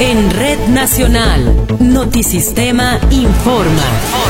En Red Nacional, Notisistema informa.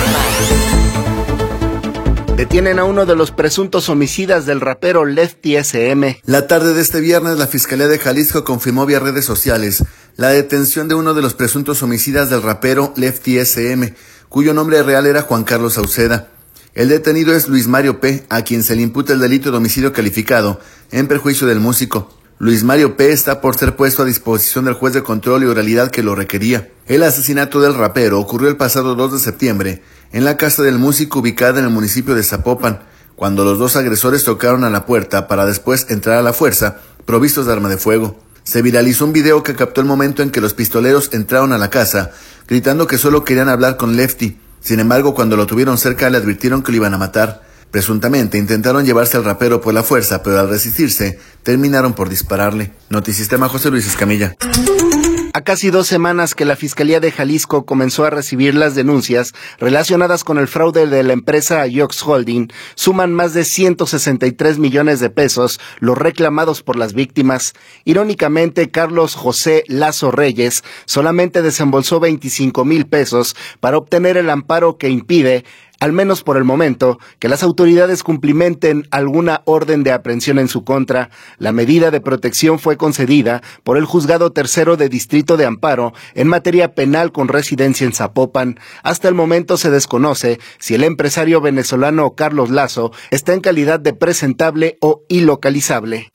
Detienen a uno de los presuntos homicidas del rapero Lefty SM. La tarde de este viernes, la Fiscalía de Jalisco confirmó vía redes sociales la detención de uno de los presuntos homicidas del rapero Lefty SM, cuyo nombre real era Juan Carlos Sauceda. El detenido es Luis Mario P., a quien se le imputa el delito de homicidio calificado en perjuicio del músico. Luis Mario P. está por ser puesto a disposición del juez de control y oralidad que lo requería. El asesinato del rapero ocurrió el pasado 2 de septiembre en la casa del músico ubicada en el municipio de Zapopan, cuando los dos agresores tocaron a la puerta para después entrar a la fuerza, provistos de arma de fuego. Se viralizó un video que captó el momento en que los pistoleros entraron a la casa, gritando que solo querían hablar con Lefty. Sin embargo, cuando lo tuvieron cerca le advirtieron que lo iban a matar. Presuntamente intentaron llevarse al rapero por la fuerza, pero al resistirse, terminaron por dispararle. Notisistema, José Luis Escamilla. A casi 2 semanas que la Fiscalía de Jalisco comenzó a recibir las denuncias relacionadas con el fraude de la empresa Yox Holding, suman más de 163 millones de pesos los reclamados por las víctimas. Irónicamente, Carlos José Lazo Reyes solamente desembolsó 25,000 pesos para obtener el amparo que impide, al menos por el momento, que las autoridades cumplimenten alguna orden de aprehensión en su contra. La medida de protección fue concedida por el Juzgado Tercero de Distrito de Amparo en materia penal con residencia en Zapopan. Hasta el momento se desconoce si el empresario venezolano Carlos Lazo está en calidad de presentable o ilocalizable.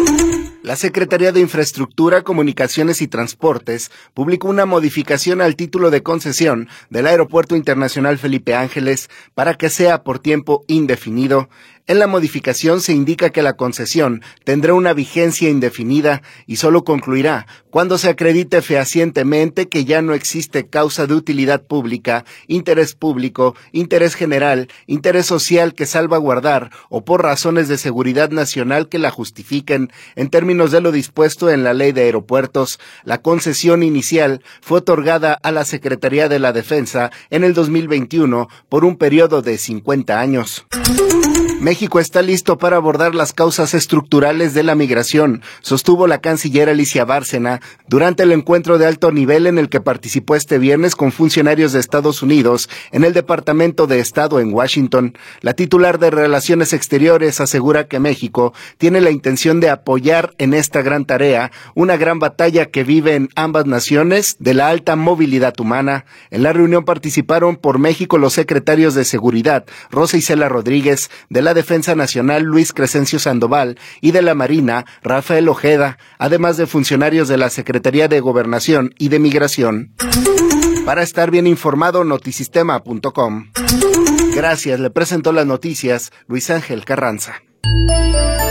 La Secretaría de Infraestructura, Comunicaciones y Transportes publicó una modificación al título de concesión del Aeropuerto Internacional Felipe Ángeles para que sea por tiempo indefinido. En la modificación se indica que la concesión tendrá una vigencia indefinida y solo concluirá cuando se acredite fehacientemente que ya no existe causa de utilidad pública, interés general, interés social que salvaguardar o por razones de seguridad nacional que la justifiquen. En términos de lo dispuesto en la Ley de Aeropuertos, la concesión inicial fue otorgada a la Secretaría de la Defensa en el 2021 por un periodo de 50 años. México está listo para abordar las causas estructurales de la migración, sostuvo la canciller Alicia Bárcena durante el encuentro de alto nivel en el que participó este viernes con funcionarios de Estados Unidos en el Departamento de Estado en Washington. La titular de Relaciones Exteriores asegura que México tiene la intención de apoyar en esta gran tarea, una gran batalla que viven ambas naciones de la alta movilidad humana. En la reunión participaron por México los secretarios de Seguridad, Rosa Isela Rodríguez, de la Defensa Nacional, Luis Crescencio Sandoval, y de la Marina, Rafael Ojeda, además de funcionarios de la Secretaría de Gobernación y de Migración. Para estar bien informado, notisistema.com. Gracias, le presentó las noticias Luis Ángel Carranza.